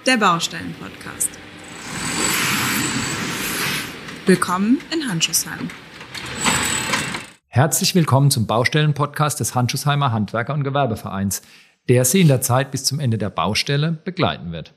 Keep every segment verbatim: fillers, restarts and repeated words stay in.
der Baustellen-Podcast. Willkommen in Handschuhsheim. Herzlich willkommen zum Baustellen-Podcast des Handschuhsheimer Handwerker- und Gewerbevereins, der Sie in der Zeit bis zum Ende der Baustelle begleiten wird.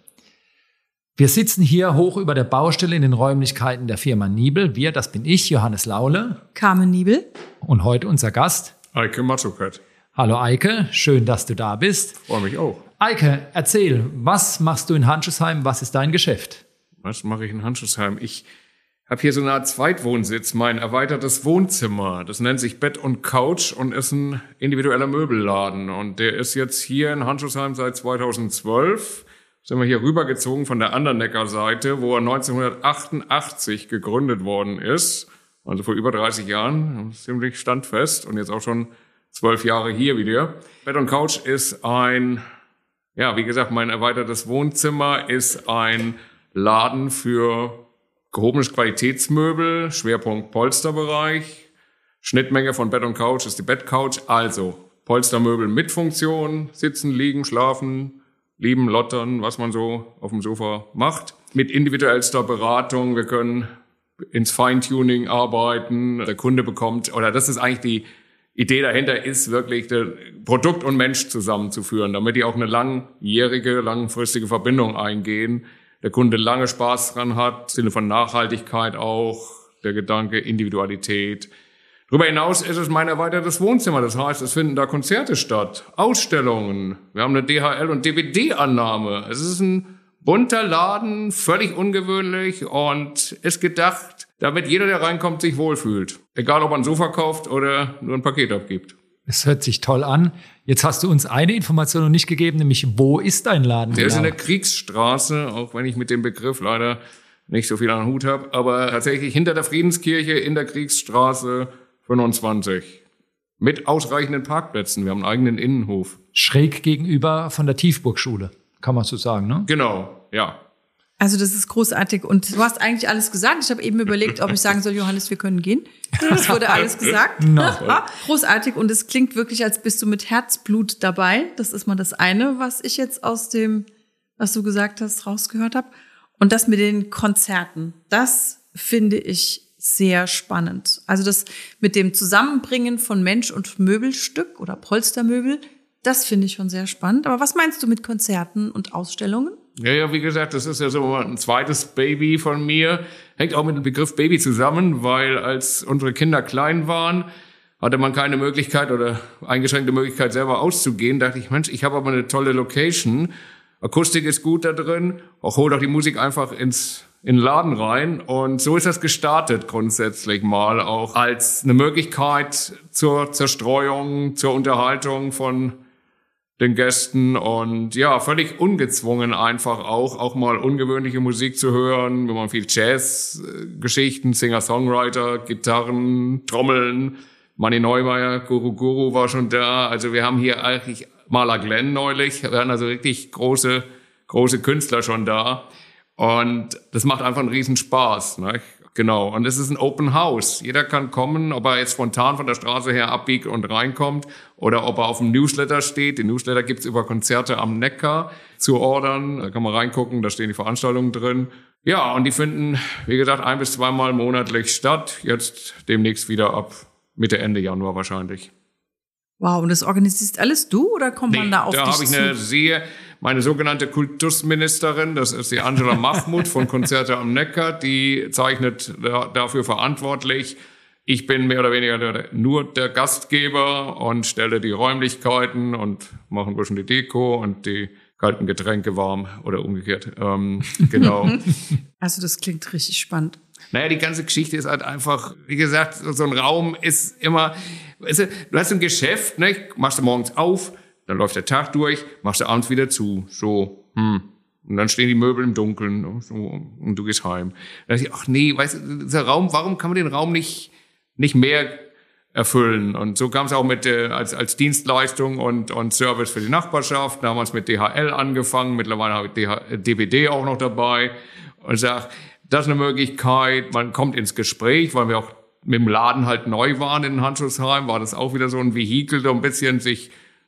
Wir sitzen hier hoch über der Baustelle in den Räumlichkeiten der Firma Niebel. Wir, das bin ich, Johannes Laule. Carmen Niebel. Und heute unser Gast. Eike Matzukat. Hallo Eike, schön, dass du da bist. Freue mich auch. Eike, erzähl, was machst du in Handschuhsheim? Was ist dein Geschäft? Was mache ich in Handschuhsheim? Ich habe hier so eine Art Zweitwohnsitz, mein erweitertes Wohnzimmer. Das nennt sich Bett und Couch und ist ein individueller Möbelladen. Und der ist jetzt hier in Handschuhsheim seit zweitausendzwölf. Sind wir hier rübergezogen von der Andernecker-Seite, wo er neunzehnhundertachtundachtzig gegründet worden ist. Also vor über dreißig Jahren, ziemlich standfest und jetzt auch schon zwölf Jahre hier wieder. Bett und Couch ist ein, ja, wie gesagt, mein erweitertes Wohnzimmer ist ein Laden für gehobenes Qualitätsmöbel, Schwerpunkt Polsterbereich. Schnittmenge von Bett und Couch ist die Bettcouch, also Polstermöbel mit Funktion, sitzen, liegen, schlafen, lieben, lottern, was man so auf dem Sofa macht. Mit individuellster Beratung, wir können ins Feintuning arbeiten, der Kunde bekommt, oder das ist eigentlich die Idee dahinter, ist wirklich Produkt und Mensch zusammenzuführen, damit die auch eine langjährige, langfristige Verbindung eingehen. Der Kunde lange Spaß dran hat, im Sinne von Nachhaltigkeit auch, der Gedanke Individualität. Darüber hinaus ist es mein erweitertes Wohnzimmer. Das heißt, es finden da Konzerte statt, Ausstellungen. Wir haben eine D H L- und D V D-Annahme. Es ist ein bunter Laden, völlig ungewöhnlich und ist gedacht, damit jeder, der reinkommt, sich wohlfühlt. Egal, ob man ein Sofa kauft oder nur ein Paket abgibt. Es hört sich toll an. Jetzt hast du uns eine Information noch nicht gegeben, nämlich wo ist dein Laden? Der genau? ist in der Kriegsstraße, auch wenn ich mit dem Begriff leider nicht so viel an den Hut habe. Aber tatsächlich hinter der Friedenskirche in der Kriegsstraße fünfundzwanzig. Mit ausreichenden Parkplätzen. Wir haben einen eigenen Innenhof. Schräg gegenüber von der Tiefburgschule, kann man so sagen, ne? Genau, ja. Also das ist großartig und du hast eigentlich alles gesagt. Ich habe eben überlegt, ob ich sagen soll, Johannes, wir können gehen. Es wurde alles gesagt. No. Großartig und es klingt wirklich, als bist du mit Herzblut dabei. Das ist mal das eine, was ich jetzt aus dem, was du gesagt hast, rausgehört habe. Und das mit den Konzerten, das finde ich sehr spannend. Also das mit dem Zusammenbringen von Mensch und Möbelstück oder Polstermöbel, das finde ich schon sehr spannend. Aber was meinst du mit Konzerten und Ausstellungen? Ja, ja, wie gesagt, das ist ja so ein zweites Baby von mir. Hängt auch mit dem Begriff Baby zusammen, weil als unsere Kinder klein waren, hatte man keine Möglichkeit oder eingeschränkte Möglichkeit, selber auszugehen. Da dachte ich, Mensch, ich habe aber eine tolle Location. Akustik ist gut da drin. Auch hol doch die Musik einfach ins in den Laden rein. Und so ist das gestartet grundsätzlich mal auch als eine Möglichkeit zur Zerstreuung, zur Unterhaltung von den Gästen und ja, völlig ungezwungen einfach auch, auch mal ungewöhnliche Musik zu hören. Wir machen viel Jazz-Geschichten, Singer-Songwriter, Gitarren, Trommeln. Manni Neumeier, Guru Guru war schon da. Also wir haben hier eigentlich Maler Glenn neulich. Wir hatten also wirklich große, große Künstler schon da. Und das macht einfach einen riesen Spaß, ne? Genau. Und es ist ein Open House. Jeder kann kommen, ob er jetzt spontan von der Straße her abbiegt und reinkommt oder ob er auf dem Newsletter steht. Den Newsletter gibt's über Konzerte am Neckar zu ordern. Da kann man reingucken, da stehen die Veranstaltungen drin. Ja, und die finden, wie gesagt, ein bis zweimal monatlich statt. Jetzt demnächst wieder ab Mitte, Ende Januar wahrscheinlich. Wow, und das organisierst alles du oder kommt nee, man da auf da dich habe ich zu? eine sehr, meine sogenannte Kultusministerin, das ist die Angela Mahmoud von Konzerte am Neckar, die zeichnet da, dafür verantwortlich. Ich bin mehr oder weniger der, nur der Gastgeber und stelle die Räumlichkeiten und mache ein bisschen die Deko und die kalten Getränke warm oder umgekehrt. Ähm, genau. Also das klingt richtig spannend. Naja, die ganze Geschichte ist halt einfach, wie gesagt, so ein Raum ist immer, weißt du, du hast ein Geschäft, ne, machst du morgens auf, dann läuft der Tag durch, machst du abends wieder zu, so, hm. Und dann stehen die Möbel im Dunkeln, so, und du gehst heim. Dann dachte ich, ach nee, weißt du, dieser Raum, warum kann man den Raum nicht, nicht mehr erfüllen? Und so kam es auch mit, äh, als, als Dienstleistung und, und Service für die Nachbarschaft, damals mit D H L angefangen, mittlerweile habe ich D V D auch noch dabei und sag, das ist eine Möglichkeit, man kommt ins Gespräch, weil wir auch mit dem Laden halt neu waren in Handschuhsheim, war das auch wieder so ein Vehikel, so ein bisschen sich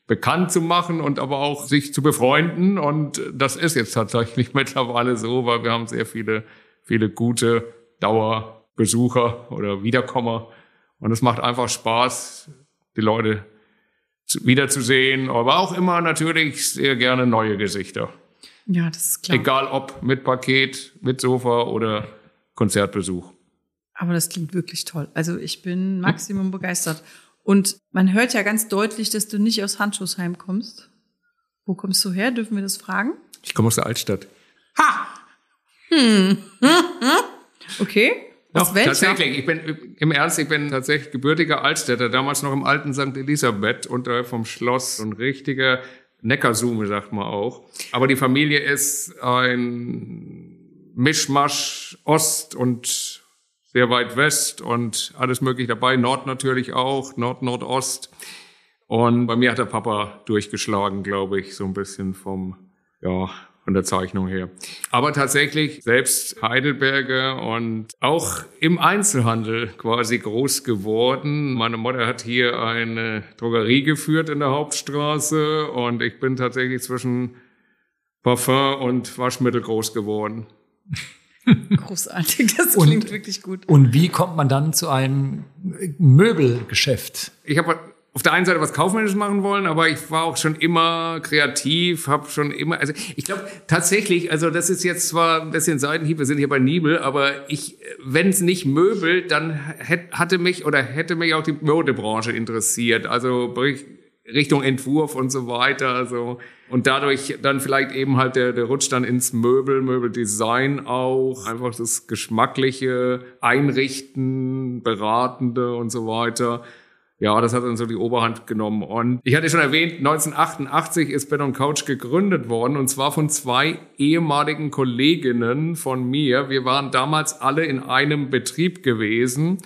bekannt zu machen und aber auch sich zu befreunden. Und das ist jetzt tatsächlich mittlerweile so, weil wir haben sehr viele, viele gute Dauerbesucher oder Wiederkommer. Und es macht einfach Spaß, die Leute wiederzusehen, aber auch immer natürlich sehr gerne neue Gesichter. Ja, das ist klar. Egal ob mit Paket, mit Sofa oder Konzertbesuch. Aber das klingt wirklich toll. Also ich bin maximum begeistert. Und man hört ja ganz deutlich, dass du nicht aus Handschuhsheim kommst. Wo kommst du her? Dürfen wir das fragen? Ich komme aus der Altstadt. Ha! Hm. Okay. Doch, tatsächlich. Ich bin im Ernst, ich bin tatsächlich gebürtiger Altstädter, damals noch im alten Sankt Elisabeth, unterhalb vom Schloss. Ein richtiger Neckarsume, sagt man auch. Aber die Familie ist ein Mischmasch Ost und sehr weit West und alles mögliche dabei. Nord natürlich auch, Nord, Nordost. Und bei mir hat der Papa durchgeschlagen, glaube ich, so ein bisschen vom, ja, von der Zeichnung her. Aber tatsächlich selbst Heidelberger und auch im Einzelhandel quasi groß geworden. Meine Mutter hat hier eine Drogerie geführt in der Hauptstraße und ich bin tatsächlich zwischen Parfum und Waschmittel groß geworden. Großartig, das klingt und, wirklich gut. Und wie kommt man dann zu einem Möbelgeschäft? Ich habe auf der einen Seite was Kaufmännisches machen wollen, aber ich war auch schon immer kreativ, habe schon immer, also ich glaube tatsächlich, also das ist jetzt zwar ein bisschen Seitenhieb, wir sind hier bei Nibel, aber ich, wenn es nicht Möbel, dann hätte, hatte mich oder hätte mich auch die Modebranche interessiert, also Richtung Entwurf und so weiter, also und dadurch dann vielleicht eben halt der, der Rutsch dann ins Möbel, Möbeldesign auch, einfach das geschmackliche Einrichten, Beratende und so weiter. Ja, das hat dann so die Oberhand genommen. Und ich hatte schon erwähnt, neunzehnhundertachtundachtzig ist Bed und Couch gegründet worden und zwar von zwei ehemaligen Kolleginnen von mir. Wir waren damals alle in einem Betrieb gewesen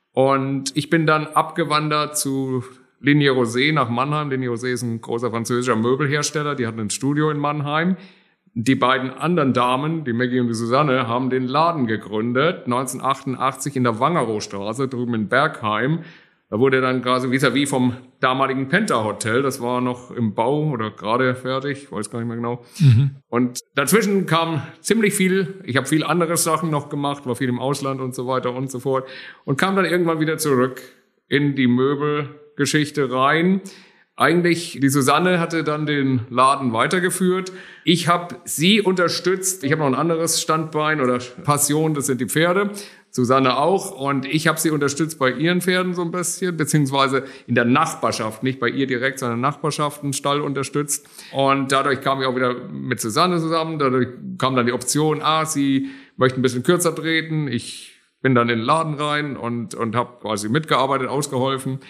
und ich bin dann abgewandert zu Linie Rosé nach Mannheim. Linie Rosé ist ein großer französischer Möbelhersteller. Die hatten ein Studio in Mannheim. Die beiden anderen Damen, die Maggie und die Susanne, haben den Laden gegründet, neunzehnhundertachtundachtzig in der Wangeroostraße, drüben in Bergheim. Da wurde dann quasi vis-à-vis vom damaligen Penta Hotel, das war noch im Bau oder gerade fertig, weiß gar nicht mehr genau. Mhm. Und dazwischen kam ziemlich viel, ich habe viel andere Sachen noch gemacht, war viel im Ausland und so weiter und so fort und kam dann irgendwann wieder zurück in die Möbelgeschichte rein. Eigentlich, die Susanne hatte dann den Laden weitergeführt. Ich habe sie unterstützt. Ich habe noch ein anderes Standbein oder Passion, das sind die Pferde. Susanne auch. Und ich habe sie unterstützt bei ihren Pferden so ein bisschen, beziehungsweise in der Nachbarschaft, nicht bei ihr direkt, sondern in der Nachbarschaft einen Stall unterstützt. Und dadurch kam ich auch wieder mit Susanne zusammen. Dadurch kam dann die Option, ah, sie möchte ein bisschen kürzer treten. Ich bin dann in den Laden rein und, und habe quasi mitgearbeitet, ausgeholfen.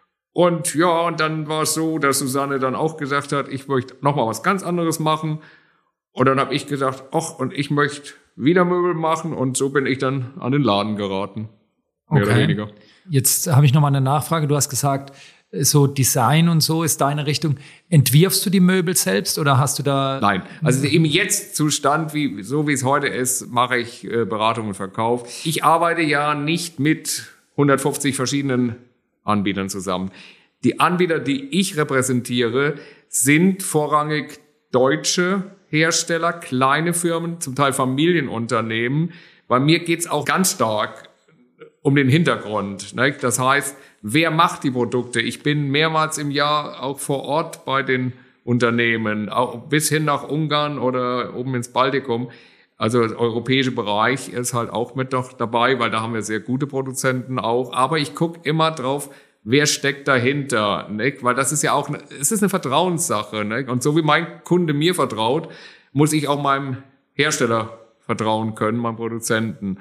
Und ja, und dann war es so, dass Susanne dann auch gesagt hat, ich möchte nochmal was ganz anderes machen. Und dann habe ich gesagt, ach, und ich möchte wieder Möbel machen. Und so bin ich dann an den Laden geraten. Mehr okay. oder weniger. Jetzt habe ich nochmal eine Nachfrage. Du hast gesagt, so Design und so ist deine Richtung. Entwirfst du die Möbel selbst oder hast du da... Nein, also im Jetzt-Zustand, wie, so wie es heute ist, mache ich äh, Beratung und Verkauf. Ich arbeite ja nicht mit hundertfünfzig verschiedenen Anbietern zusammen. Die Anbieter, die ich repräsentiere, sind vorrangig deutsche Hersteller, kleine Firmen, zum Teil Familienunternehmen. Bei mir geht's auch ganz stark um den Hintergrund. Ne? Das heißt, wer macht die Produkte? Ich bin mehrmals im Jahr auch vor Ort bei den Unternehmen, auch bis hin nach Ungarn oder oben ins Baltikum. Also der europäische Bereich ist halt auch mit doch dabei, weil da haben wir sehr gute Produzenten auch. Aber ich gucke immer drauf, wer steckt dahinter, ne? Weil das ist ja auch, es ist eine Vertrauenssache, ne? Und so wie mein Kunde mir vertraut, muss ich auch meinem Hersteller vertrauen können, meinem Produzenten.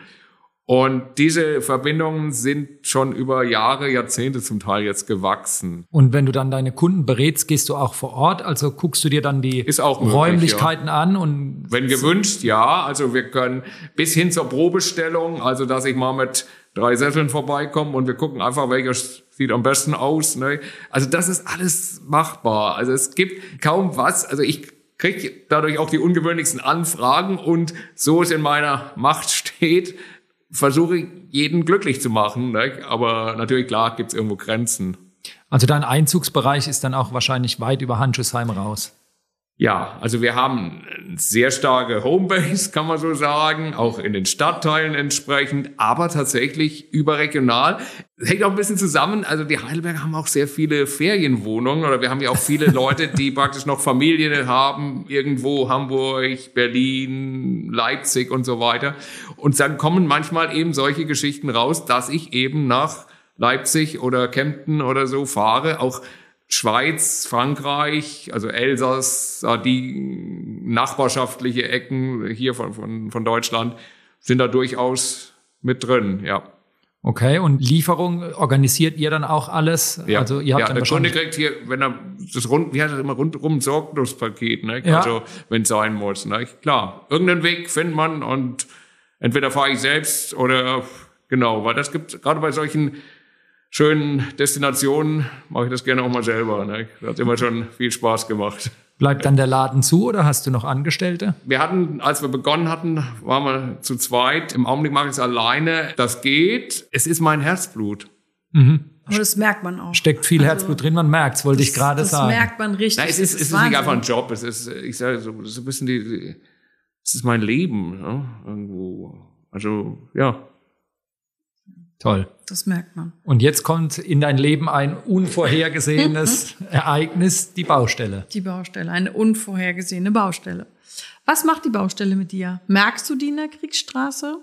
Und diese Verbindungen sind schon über Jahre, Jahrzehnte zum Teil jetzt gewachsen. Und wenn du dann deine Kunden berätst, gehst du auch vor Ort? Also guckst du dir dann die Ist auch möglich, Räumlichkeiten ja. an? Und wenn gewünscht, ja. Also wir können bis hin zur Probestellung, also dass ich mal mit drei Sesseln vorbeikomme und wir gucken einfach, welcher sieht am besten aus. Ne? Also das ist alles machbar. Also es gibt kaum was. Also ich kriege dadurch auch die ungewöhnlichsten Anfragen und so es in meiner Macht steht, versuche ich, jeden glücklich zu machen. Ne? Aber natürlich, klar, gibt es irgendwo Grenzen. Also dein Einzugsbereich ist dann auch wahrscheinlich weit über Handschuhsheim raus. Ja, also wir haben eine sehr starke Homebase, kann man so sagen, auch in den Stadtteilen entsprechend, aber tatsächlich überregional. Das hängt auch ein bisschen zusammen, also die Heidelberger haben auch sehr viele Ferienwohnungen oder wir haben ja auch viele Leute, die praktisch noch Familien haben, irgendwo Hamburg, Berlin, Leipzig und so weiter. Und dann kommen manchmal eben solche Geschichten raus, dass ich eben nach Leipzig oder Kempten oder so fahre, auch Schweiz, Frankreich, also Elsass, die nachbarschaftliche Ecken hier von, von, von Deutschland sind da durchaus mit drin, ja. Okay, und Lieferung organisiert ihr dann auch alles? Ja, also ihr habt ja dann der Kunde kriegt hier, wenn er das rund, wie heißt das immer, rundum Sorglospaket, ne? Ja. Also wenn es sein muss, ne? Klar, irgendeinen Weg findet man und entweder fahre ich selbst oder genau, weil das gibt gerade bei solchen schönen Destinationen mache ich das gerne auch mal selber. Ne? Das hat immer schon viel Spaß gemacht. Bleibt dann der Laden zu oder hast du noch Angestellte? Wir hatten, als wir begonnen hatten, waren wir zu zweit. Im Augenblick mache ich es alleine. Das geht. Es ist mein Herzblut. Mhm. Aber das merkt man auch. Steckt viel also, Herzblut drin, man merkt es, wollte ich gerade sagen. Das merkt man richtig. Nein, es ist, es ist nicht einfach ein Job. Es ist, ich sage so, es ist ein bisschen die, es ist mein Leben. Ne? Irgendwo. Also, ja. Toll. Das merkt man. Und jetzt kommt in dein Leben ein unvorhergesehenes Ereignis, die Baustelle. Die Baustelle, eine unvorhergesehene Baustelle. Was macht die Baustelle mit dir? Merkst du die in der Kriegsstraße?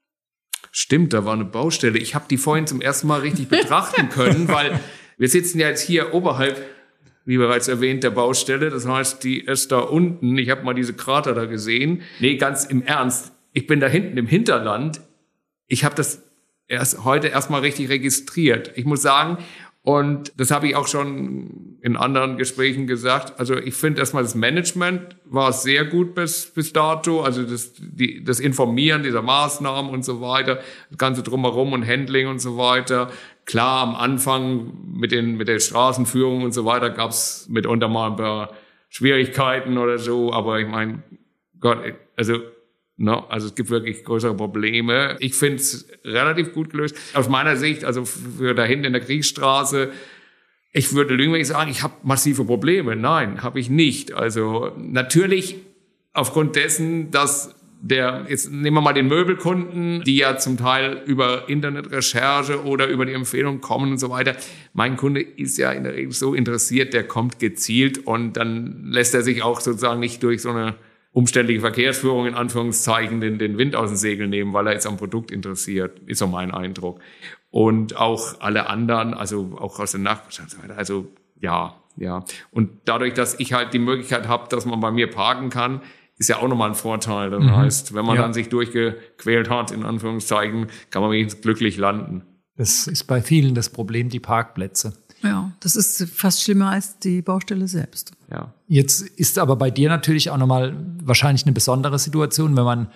Stimmt, da war eine Baustelle. Ich habe die vorhin zum ersten Mal richtig betrachten können, weil wir sitzen ja jetzt hier oberhalb, wie bereits erwähnt, der Baustelle. Das heißt, die ist da unten. Ich habe mal diese Krater da gesehen. Nee, ganz im Ernst. Ich bin da hinten im Hinterland. Ich habe das erst heute erstmal richtig registriert. Ich muss sagen, und das habe ich auch schon in anderen Gesprächen gesagt, also ich finde erstmal das Management war sehr gut bis bis dato, also das die das Informieren dieser Maßnahmen und so weiter, das ganze drumherum und Handling und so weiter. Klar, am Anfang mit den mit der Straßenführung und so weiter gab es mitunter mal ein paar Schwierigkeiten oder so, aber ich meine, Gott, also No, also es gibt wirklich größere Probleme. Ich finde es relativ gut gelöst. Aus meiner Sicht, also für da hinten in der Kriegsstraße, ich würde lügen, wenn ich sage, ich habe massive Probleme. Nein, habe ich nicht. Also natürlich aufgrund dessen, dass der, jetzt nehmen wir mal den Möbelkunden, die ja zum Teil über Internetrecherche oder über die Empfehlung kommen und so weiter. Mein Kunde ist ja in der Regel so interessiert, der kommt gezielt und dann lässt er sich auch sozusagen nicht durch so eine umständliche Verkehrsführung in Anführungszeichen den, den Wind aus den Segeln nehmen, weil er jetzt am Produkt interessiert, ist so mein Eindruck. Und auch alle anderen, also auch aus der Nachbarschaft, also ja, ja. Und dadurch, dass ich halt die Möglichkeit habe, dass man bei mir parken kann, ist ja auch nochmal ein Vorteil. Das mhm. heißt, wenn man ja. dann sich durchgequält hat, in Anführungszeichen, kann man wenigstens glücklich landen. Das ist bei vielen das Problem, die Parkplätze. Ja, das ist fast schlimmer als die Baustelle selbst. Ja. Jetzt ist aber bei dir natürlich auch nochmal wahrscheinlich eine besondere Situation, wenn man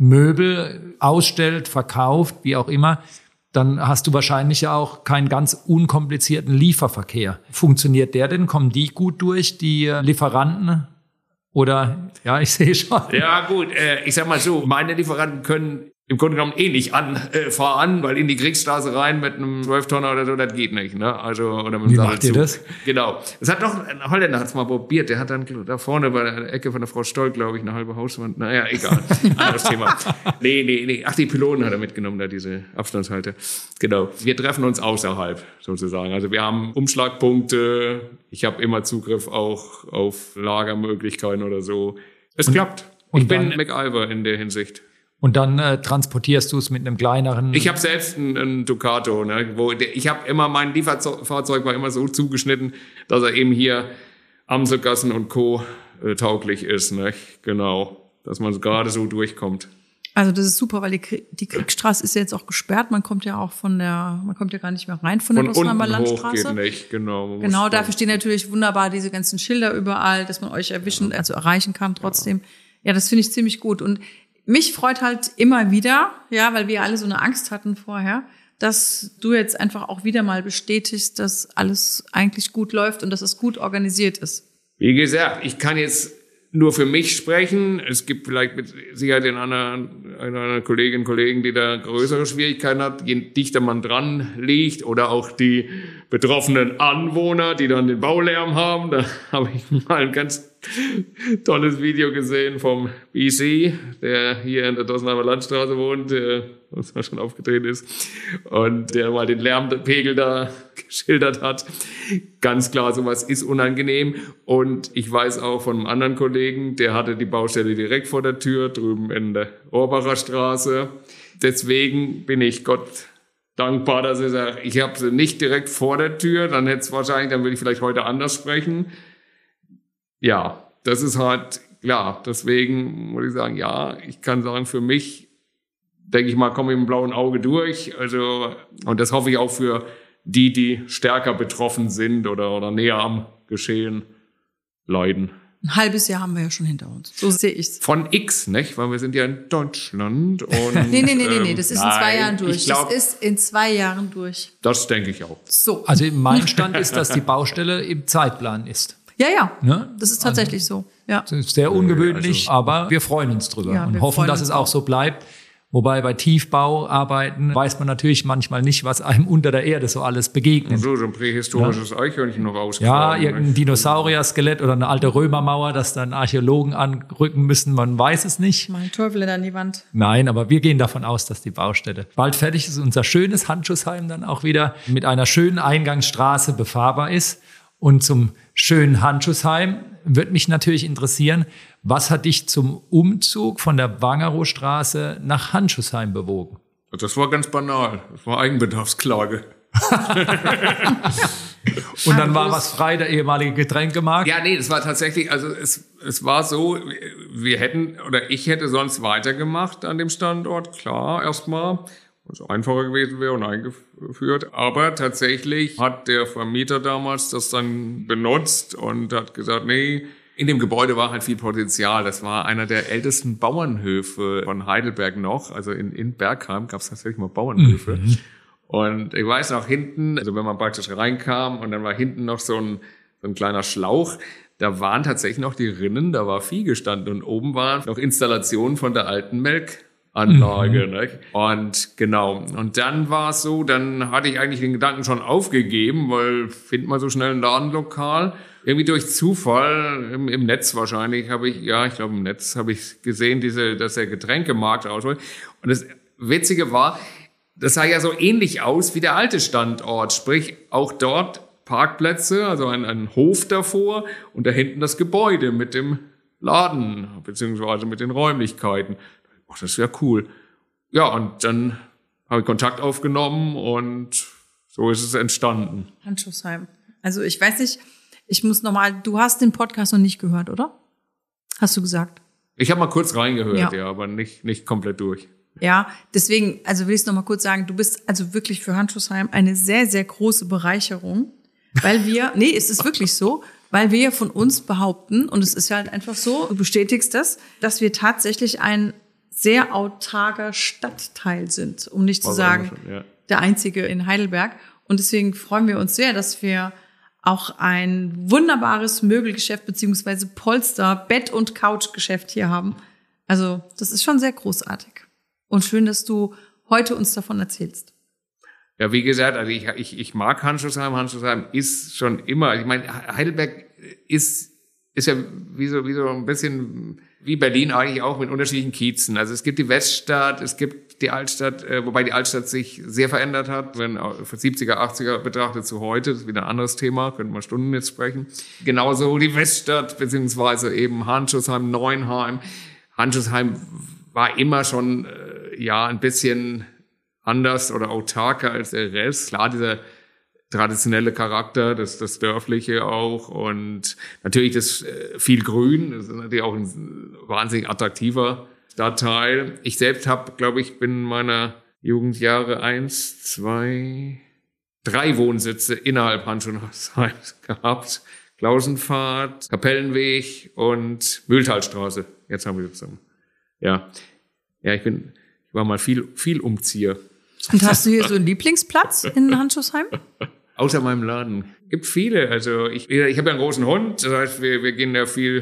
Möbel ausstellt, verkauft, wie auch immer, dann hast du wahrscheinlich ja auch keinen ganz unkomplizierten Lieferverkehr. Funktioniert der denn? Kommen die gut durch, die Lieferanten? Oder, ja, ich sehe schon. Ja gut, äh, ich sag mal so, meine Lieferanten können im Grunde genommen eh nicht anfahren, äh, weil in die Kriegsstraße rein mit einem zwölf-Tonner oder so, das geht nicht, ne? Also, oder mit Wie macht ihr das? Genau. Das hat doch, ein Holländer hat's mal probiert, der hat dann da vorne bei der Ecke von der Frau Stoll, glaube ich, eine halbe Hauswand, naja, egal. Anderes Thema. Nee, nee, nee. Ach, die Pylonen hat er mitgenommen, da diese Abstandshalter. Genau. Wir treffen uns außerhalb, sozusagen. Also wir haben Umschlagpunkte, ich habe immer Zugriff auch auf Lagermöglichkeiten oder so. Es und, klappt. Ich und bin MacIver in der Hinsicht. Und dann äh, transportierst du es mit einem kleineren... Ich habe selbst einen, einen Ducato. Ne, wo der, ich habe immer, mein Lieferfahrzeug war immer so zugeschnitten, dass er eben hier Amselgassen und Co. Äh, tauglich ist. Ne? Genau, dass man gerade so durchkommt. Also das ist super, weil die, Krieg, die Kriegsstraße ist ja jetzt auch gesperrt. Man kommt ja auch von der, man kommt ja gar nicht mehr rein von der Rosenheimer Landstraße. Geht nicht, genau. Genau, dafür stehen natürlich wunderbar diese ganzen Schilder überall, dass man euch erwischen, also erreichen kann trotzdem. Ja, ja, das finde ich ziemlich gut. Und mich freut halt immer wieder, ja, weil wir alle so eine Angst hatten vorher, dass du jetzt einfach auch wieder mal bestätigst, dass alles eigentlich gut läuft und dass es gut organisiert ist. Wie gesagt, ich kann jetzt nur für mich sprechen. Es gibt vielleicht mit Sicherheit den anderen, anderen Kolleginnen und Kollegen, die da größere Schwierigkeiten hat, je dichter man dran liegt, oder auch die betroffenen Anwohner, die dann den Baulärm haben. Da habe ich mal ein ganz tolles Video gesehen vom B C, der hier in der Dossenheimer Landstraße wohnt, der uns schon aufgetreten ist, und der mal den Lärmpegel da geschildert hat. Ganz klar, sowas ist unangenehm. Und ich weiß auch von einem anderen Kollegen, der hatte die Baustelle direkt vor der Tür, drüben in der Rohrbacher Straße. Deswegen bin ich Gott dankbar, dass ich sage, ich habe sie nicht direkt vor der Tür, dann hätte es wahrscheinlich, dann würde ich vielleicht heute anders sprechen. Ja, das ist halt klar. Deswegen muss ich sagen, ja, ich kann sagen, für mich, denke ich mal, komme ich mit dem blauen Auge durch. Also, und das hoffe ich auch für die, die stärker betroffen sind oder, oder näher am Geschehen leiden. Ein halbes Jahr haben wir ja schon hinter uns. So sehe ich's. Von X, nicht? Weil wir sind ja in Deutschland. Und, nee, nee, nee, nee, nee, das ist ähm, in zwei nein, Jahren durch. Glaub, das ist in zwei Jahren durch. Das denke ich auch. So. Also mein Stand ist, dass die Baustelle im Zeitplan ist. Ja, ja, ne? Das ist tatsächlich also, so. Ja. Das ist sehr ungewöhnlich, also, aber wir freuen uns drüber ja, und hoffen, dass es auch auch so bleibt. Wobei bei Tiefbauarbeiten weiß man natürlich manchmal nicht, was einem unter der Erde so alles begegnet. So, so ein prähistorisches ja. Eichhörnchen noch ausgraben. Ja, irgendein Dinosaurier-Skelett oder eine alte Römermauer, das dann Archäologen anrücken müssen, man weiß es nicht. Mal Teufel an die Wand. Nein, aber wir gehen davon aus, dass die Baustelle bald fertig ist, unser schönes Handschuhsheim dann auch wieder mit einer schönen Eingangsstraße befahrbar ist. Und zum schönen Handschuhsheim würde mich natürlich interessieren, was hat dich zum Umzug von der Wangeroostraße nach Handschuhsheim bewogen? Das war ganz banal. Das war Eigenbedarfsklage. Und dann war was frei, der ehemalige Getränkemarkt? Ja, nee, das war tatsächlich, also es, es war so, wir hätten, oder ich hätte sonst weitergemacht an dem Standort, klar, erstmal. Was einfacher gewesen wäre und eingeführt. Aber tatsächlich hat der Vermieter damals das dann benutzt und hat gesagt, nee, in dem Gebäude war halt viel Potenzial. Das war einer der ältesten Bauernhöfe von Heidelberg noch. Also in, in Bergheim gab es tatsächlich mal Bauernhöfe. Mhm. Und ich weiß noch hinten, also wenn man praktisch reinkam und dann war hinten noch so ein, so ein kleiner Schlauch, da waren tatsächlich noch die Rinnen, da war Vieh gestanden und oben waren noch Installationen von der alten Melk. Anlage, mhm. ne? Und genau. Und dann war es so, dann hatte ich eigentlich den Gedanken schon aufgegeben, weil findet man so schnell ein Ladenlokal. Irgendwie durch Zufall im, im Netz wahrscheinlich habe ich, ja, ich glaube im Netz habe ich gesehen, diese, dass der Getränkemarkt ausholt. Und das Witzige war, das sah ja so ähnlich aus wie der alte Standort. Sprich, auch dort Parkplätze, also ein, ein Hof davor und da hinten das Gebäude mit dem Laden, beziehungsweise mit den Räumlichkeiten. Ach, das wäre cool. Ja, und dann habe ich Kontakt aufgenommen und so ist es entstanden. Handschuhsheim. Also ich weiß nicht, ich muss nochmal, du hast den Podcast noch nicht gehört, oder? Hast du gesagt? Ich habe mal kurz reingehört, ja, ja aber nicht, nicht komplett durch. Ja, deswegen, also will ich es nochmal kurz sagen, du bist also wirklich für Handschuhsheim eine sehr, sehr große Bereicherung, weil wir, nee, es ist wirklich so, weil wir von uns behaupten, und es ist ja halt einfach so, du bestätigst das, dass wir tatsächlich ein sehr autarker Stadtteil sind, um nicht zu sagen, schon, ja. der einzige in Heidelberg. Und deswegen freuen wir uns sehr, dass wir auch ein wunderbares Möbelgeschäft beziehungsweise Polster, Bett- und Couchgeschäft hier haben. Also das ist schon sehr großartig. Und schön, dass du heute uns davon erzählst. Ja, wie gesagt, also ich, ich, ich mag Handschuhsheim. Handschuhsheim ist schon immer, ich meine, Heidelberg ist, ist ja wie so, wie so ein bisschen wie Berlin eigentlich auch mit unterschiedlichen Kiezen. Also es gibt die Weststadt, es gibt die Altstadt, äh, wobei die Altstadt sich sehr verändert hat, wenn von siebziger, achtziger betrachtet zu heute. Das ist wieder ein anderes Thema, könnten wir Stunden jetzt sprechen. Genauso die Weststadt, beziehungsweise eben Handschuhsheim, Neuenheim. Handschuhsheim war immer schon, äh, ja, ein bisschen anders oder autarker als der Rest. Klar, dieser traditionelle Charakter, das, das Dörfliche auch und natürlich das äh, viel Grün. Das ist natürlich auch ein wahnsinnig attraktiver Stadtteil. Ich selbst habe, glaube ich, bin in meiner Jugendjahre eins, zwei, drei Wohnsitze innerhalb Handschuhsheims gehabt. Klausenpfad, Kapellenweg und Mühltalstraße. Jetzt haben wir zusammen. Ja, ja, ich bin, ich war mal viel, viel Umzieher. Und hast du hier so einen Lieblingsplatz in Handschuhsheim? Außer meinem Laden. Gibt viele. Also ich, ich habe ja einen großen Hund, das heißt, wir, wir gehen ja viel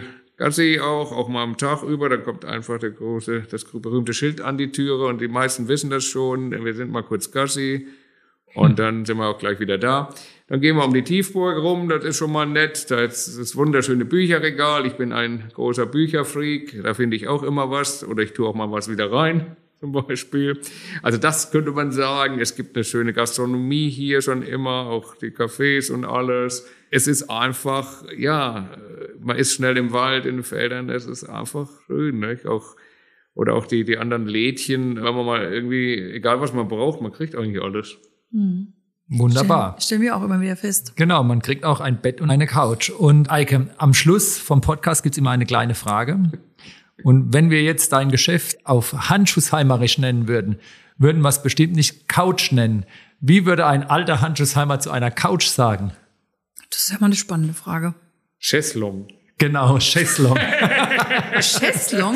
Gassi auch, auch mal am Tag über. Da kommt einfach der große, das berühmte Schild an die Türe und die meisten wissen das schon. Wir sind mal kurz Gassi und hm. dann sind wir auch gleich wieder da. Dann gehen wir um die Tiefburg rum, das ist schon mal nett. Da ist das wunderschöne Bücherregal. Ich bin ein großer Bücherfreak, da finde ich auch immer was. Oder ich tue auch mal was wieder rein, zum Beispiel. Also das könnte man sagen. Es gibt eine schöne Gastronomie hier schon immer, auch die Cafés und alles. Es ist einfach, ja, man ist schnell im Wald, in den Feldern, es ist einfach schön, nicht? Auch, oder auch die, die anderen Lädchen, wenn man mal irgendwie, egal was man braucht, man kriegt eigentlich alles. Mhm. Wunderbar. Stellen wir auch immer wieder fest. Genau, man kriegt auch ein Bett und eine Couch. Und Eike, am Schluss vom Podcast gibt's immer eine kleine Frage. Und wenn wir jetzt dein Geschäft auf Handschuhsheimerisch nennen würden, würden wir es bestimmt nicht Couch nennen. Wie würde ein alter Handschuhsheimer zu einer Couch sagen? Das ist ja mal eine spannende Frage. Chaiselong. Genau, Chaiselong. Chaiselong?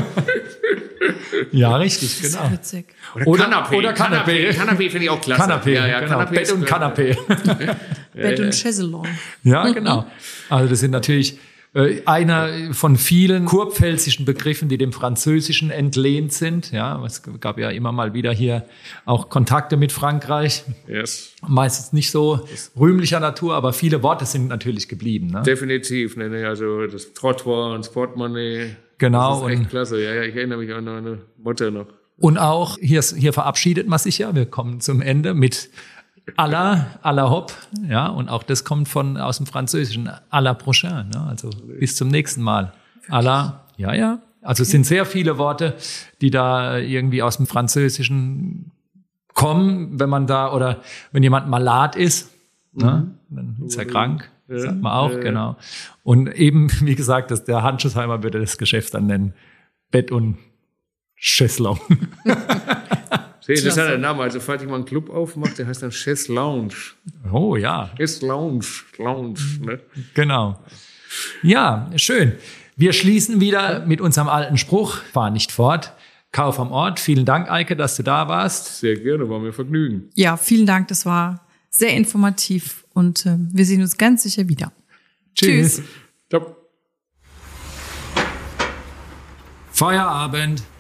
Ja, richtig, genau. Das ist witzig. Oder, Oder Kanapé. Oder Kanapé. Kanapé finde ich auch klasse. Kanapé, ja, ja, genau. Kanapé Bett und Kanapé. Bett und Chaiselong. Ja, genau. Also das sind natürlich äh, einer von vielen kurpfälzischen Begriffen, die dem Französischen entlehnt sind. Ja, es gab ja immer mal wieder hier auch Kontakte mit Frankreich. Yes. Meistens nicht so rühmlicher Natur, aber viele Worte sind natürlich geblieben. Ne? Definitiv. Ne, ne, also das Trottoir und das Portemonnaie. Genau. Das ist echt und, klasse. Ja, ja, ich erinnere mich an meine Mutter noch. Und auch, hier, hier verabschiedet man sich ja. Wir kommen zum Ende mit Allah, Allah hopp, ja, und auch das kommt von aus dem Französischen, à la prochaine, ne? Also bis zum nächsten Mal. Allah, ja, ja. Also es sind sehr viele Worte, die da irgendwie aus dem Französischen kommen, wenn man da oder wenn jemand malat ist, ne? Dann ist er krank, ja, sagt man auch, ja, genau. Und eben, wie gesagt, das, der Handschuhsheimer würde das Geschäft dann nennen, Bett und Chaiselong. Sehr interessanter Name. Also, falls ich mal einen Club aufmache, der heißt dann Chess Lounge. Oh ja. Chess Lounge. Lounge, ne? Genau. Ja, schön. Wir schließen wieder mit unserem alten Spruch, fahr nicht fort, kauf am Ort. Vielen Dank, Eike, dass du da warst. Sehr gerne, war mir Vergnügen. Ja, vielen Dank, das war sehr informativ und äh, wir sehen uns ganz sicher wieder. Tschüss. Tschüss. Ciao. Feierabend.